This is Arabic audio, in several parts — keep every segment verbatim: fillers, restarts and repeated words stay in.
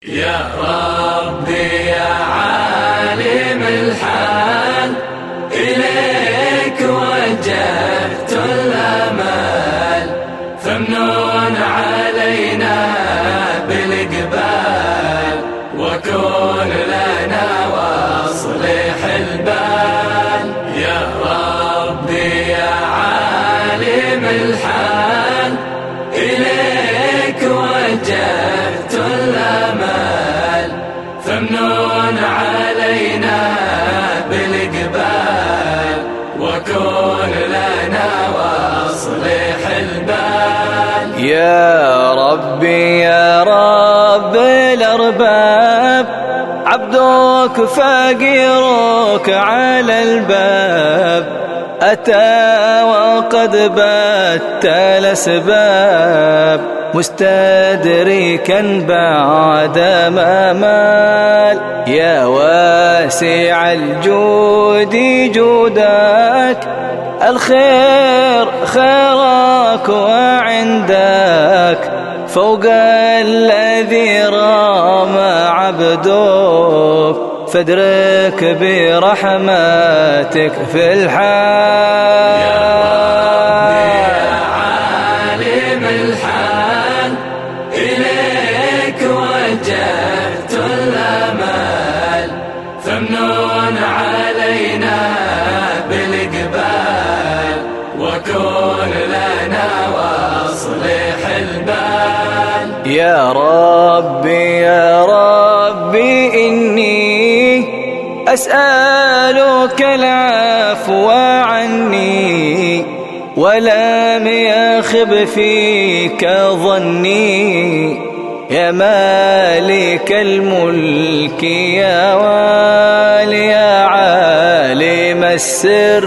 يا ربي يا عالم الحال، إليك وجهت الأمال، فمنون علينا بالإقبال، وكن لنا واصلح البال. يا ربي يا عالم الحال، إليك وجهت الأمال، فمنون علينا بالإقبال، وكن لنا واصلح البال. يا ربي يا رب الأرباب، عبدك فقيرك على الباب، أتى وقد بت الأسباب، مستدركا بعد ما مال. يا واسع الجود جودك، الخير خيرك وعندك، فوق الذي رام عبدك، فادرك برحمتك في الحال. يا ربي يا عالم الحال، إليك وجهت الأمال، فمنون علينا بالإقبال، وكن لنا واصلح البال. يا ربي يا ربي إني أسألك العفو عني، ولم يخب فيك ظني، يا مالك الملك يا والي، يا عالم السر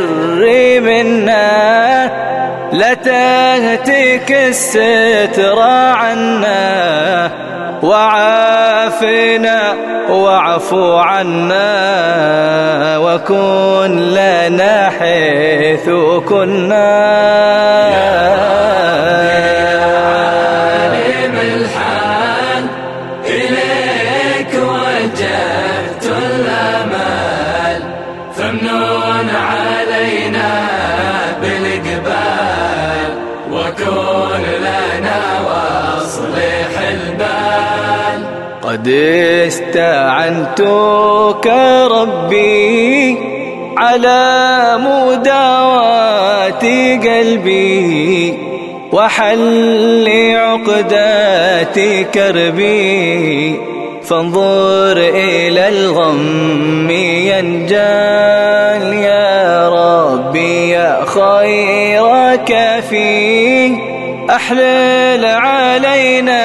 منا، لا تهتك الستر عنا، وعافنا واعفو عنا، وكن لنا حيث كنا. يا عالم الحال، إليك وجهت الأمال، فمنون علينا بالإقبال، وكن لنا واصلح البال. قد استعنتك ربي على مداواة قلبي، وحل عقدات كربي، فانظر إلى الغم ينجال. يا ربي يا خير كافي، أحلل علينا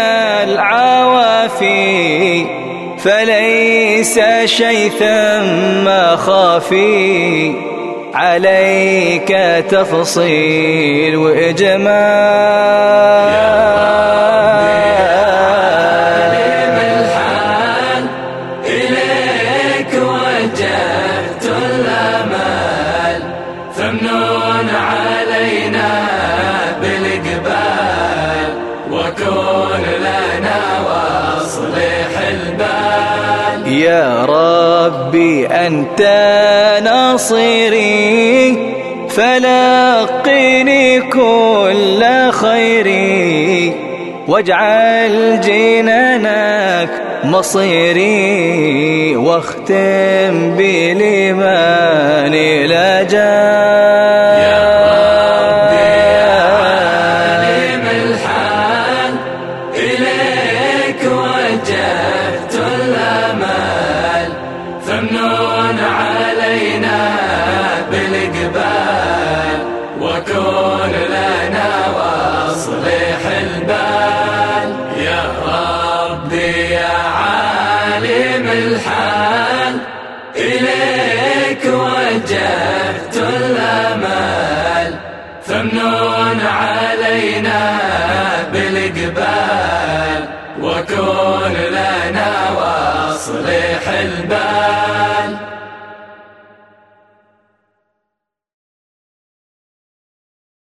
العوافي، فليس شيء ثم خافي، عليك تفصيل وإجمال. يا ربي يا عالم الحال، إليك وجهت الأمال، فمنون علينا بالإقبال، وكن لنا واصلح البال. يا ربي أنت نصيري، فلقني كل خيري، واجعل جنانك مصيري، واختم بالإيمان لا جال. يا ربي يا عالم الحال، إليك وجهت الأمال، فمنون علينا بالإقبال، وكن لنا واصلح البال. يا ربي يا عالم الحال، إليك وجهت الأمال، فمنون علينا بالإقبال، وكن لنا واصلح البال.